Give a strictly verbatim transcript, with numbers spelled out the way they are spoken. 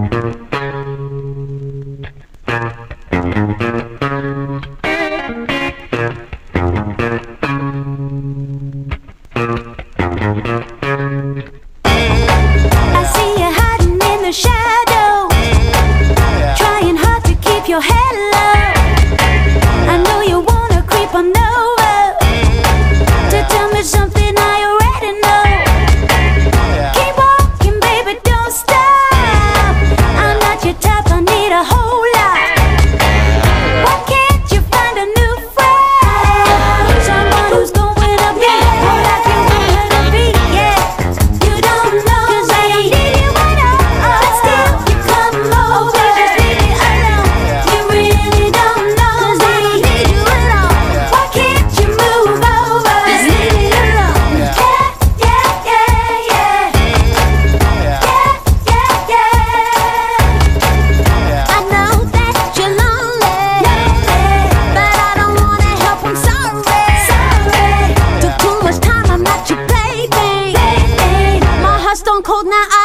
Your head low. I know you wanna creep on over to tell me something I already know. Keep walking, baby, don't stop. I'm not your type, I need a whole lot. Why can't you find a new friend? Someone who's going up there, more like you wanna be, yeah. You don't know, 'cause I don't need you at all, but still you come over. Just leave me alone. You really don't know, 'cause I don't need you at all. Why can't you move over? Just leave me alone. Yeah, yeah, yeah, yeah. Yeah, yeah, yeah. I know that you're lonely, but I don't wanna help, I'm sorry. Sorry. Took too much time, I'm not your baby. My heart's stone cold now.